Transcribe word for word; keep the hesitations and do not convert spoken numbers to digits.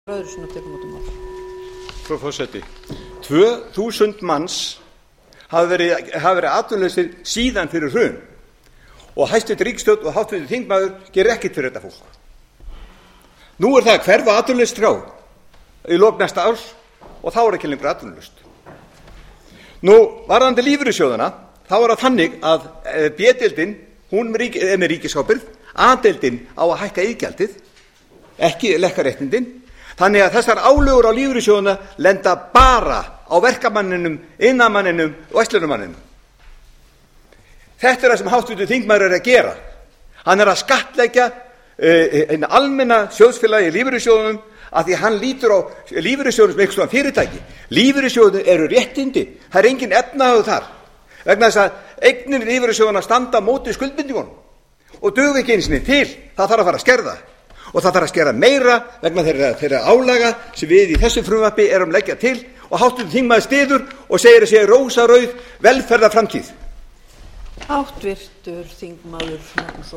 Frú forseti, tvö þúsund manns hafa verið, hafa verið atvinnulausir síðan fyrir hrun og hæstvirt ríkisstjórn og háttvirtur þingmaður gerir ekkert fyrir þetta fólk. Nú er það að hverfa atvinnulaust frá í lok næsta árs og þá er ekki lengur atvinnulaust. Nú, varðandi lífeyrissjóðana, þá er það þannig að B-deildin, hún er með ríkisábyrgð, A-deildin á að hækka iðgjaldið, ekki lækka réttindin. Þannig að þessar álögur á lífeyrissjóðana lenda bara á verkamanninum, iðnaðarmanninum og verslunarmanninum. Þetta er það sem háttvirtur þingmaður er að gera. Hann er að skattleggja eina uh, almenna sjóðsfélagi í lífeyrissjóðunum af því hann lítur á lífeyrissjóðunum sem eitthvað fyrirtæki. Lífeyrissjóðunum eru réttindi, það er engin efnahagur þar. Vegna þess að eignir lífeyrissjóðuna standa á móti skuldbindingunum og duga ekki einu sinni til, það þarf að fara að skerða. Og það þarf að skera meira vegna þeirra, þeirra álaga sem við í þessu frumvarpi erum leggja til og háttvirtur þingmaður styður og segir að sé rósarauð velferðarframtíð. Háttvirtur þingmaður